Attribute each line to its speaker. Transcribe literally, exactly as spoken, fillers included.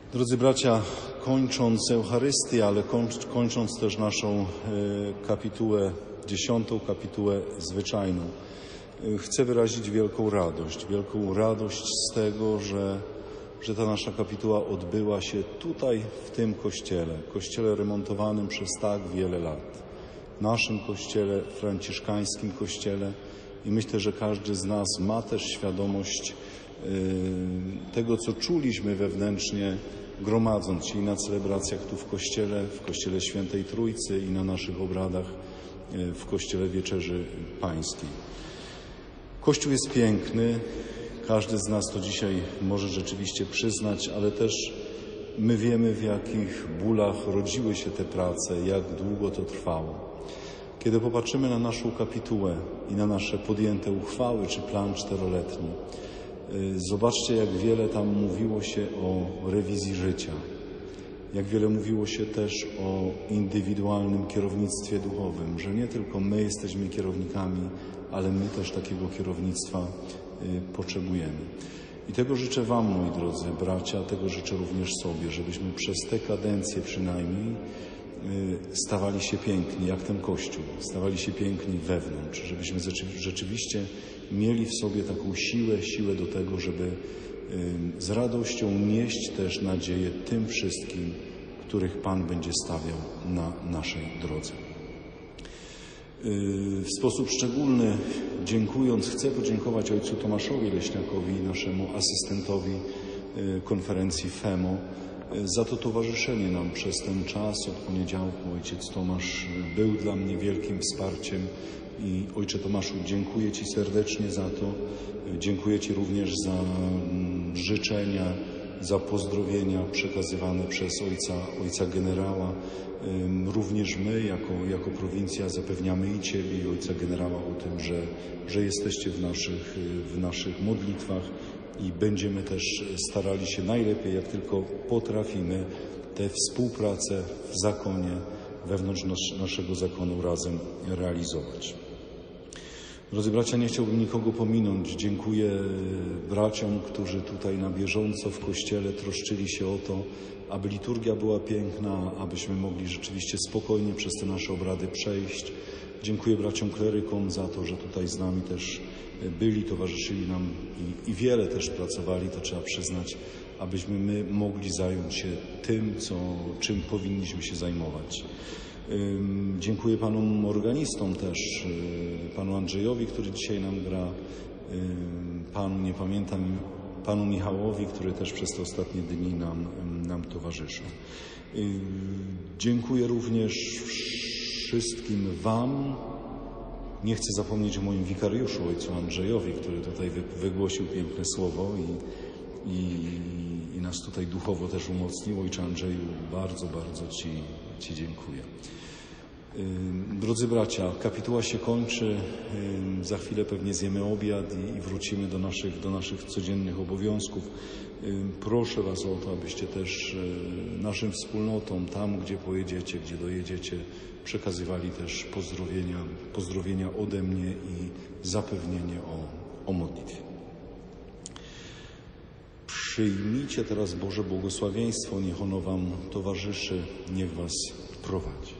Speaker 1: Drodzy bracia, kończąc Eucharystię, ale kończąc też naszą kapitułę, dziesiątą kapitułę zwyczajną, chcę wyrazić wielką radość, wielką radość z tego, że, że ta nasza kapituła odbyła się tutaj, w tym kościele, kościele remontowanym przez tak wiele lat, naszym kościele, franciszkańskim kościele, i myślę, że każdy z nas ma też świadomość tego, co czuliśmy wewnętrznie, gromadząc się i na celebracjach tu w Kościele, w Kościele Świętej Trójcy i na naszych obradach w Kościele Wieczerzy Pańskiej. Kościół jest piękny, każdy z nas to dzisiaj może rzeczywiście przyznać, ale też my wiemy, w jakich bólach rodziły się te prace, jak długo to trwało. Kiedy popatrzymy na naszą kapitułę i na nasze podjęte uchwały czy plan czteroletni, zobaczcie, jak wiele tam mówiło się o rewizji życia, jak wiele mówiło się też o indywidualnym kierownictwie duchowym, że nie tylko my jesteśmy kierownikami, ale my też takiego kierownictwa potrzebujemy. I tego życzę Wam, moi drodzy bracia, tego życzę również sobie, żebyśmy przez te kadencje przynajmniej stawali się piękni, jak ten Kościół, stawali się piękni wewnątrz, żebyśmy rzeczywiście mieli w sobie taką siłę, siłę do tego, żeby z radością nieść też nadzieję tym wszystkim, których Pan będzie stawiał na naszej drodze. W sposób szczególny, dziękując, chcę podziękować ojcu Tomaszowi Leśniakowi, naszemu asystentowi konferencji F E M O, za to towarzyszenie nam przez ten czas od poniedziałku. Ojciec Tomasz był dla mnie wielkim wsparciem i Ojcze Tomaszu, dziękuję Ci serdecznie za to. Dziękuję Ci również za życzenia, za pozdrowienia przekazywane przez ojca, ojca generała. Również my, jako, jako prowincja, zapewniamy i Ciebie, i ojca generała o tym, że, że jesteście w naszych, w naszych modlitwach i będziemy też starali się najlepiej, jak tylko potrafimy, tę współpracę w zakonie, wewnątrz nas, naszego zakonu razem realizować. Drodzy bracia, nie chciałbym nikogo pominąć. Dziękuję braciom, którzy tutaj na bieżąco w Kościele troszczyli się o to, aby liturgia była piękna, abyśmy mogli rzeczywiście spokojnie przez te nasze obrady przejść. Dziękuję braciom klerykom za to, że tutaj z nami też byli, towarzyszyli nam i, i wiele też pracowali, to trzeba przyznać, abyśmy my mogli zająć się tym, co, czym powinniśmy się zajmować. Dziękuję panom organistom też, panu Andrzejowi, który dzisiaj nam gra, panu, nie pamiętam, panu Michałowi, który też przez te ostatnie dni nam, nam towarzyszył. Dziękuję również wszystkim Wam. Nie chcę zapomnieć o moim wikariuszu, ojcu Andrzejowi, który tutaj wygłosił piękne słowo i, i, i nas tutaj duchowo też umocnił. Ojcze Andrzeju, bardzo, bardzo Ci, Ci dziękuję. Drodzy bracia, kapituła się kończy, za chwilę pewnie zjemy obiad i wrócimy do naszych, do naszych codziennych obowiązków. Proszę Was o to, abyście też naszym wspólnotom, tam gdzie pojedziecie, gdzie dojedziecie, przekazywali też pozdrowienia, pozdrowienia ode mnie i zapewnienie o, o modlitwie. Przyjmijcie teraz Boże błogosławieństwo, niech ono Wam towarzyszy, niech Was prowadzi.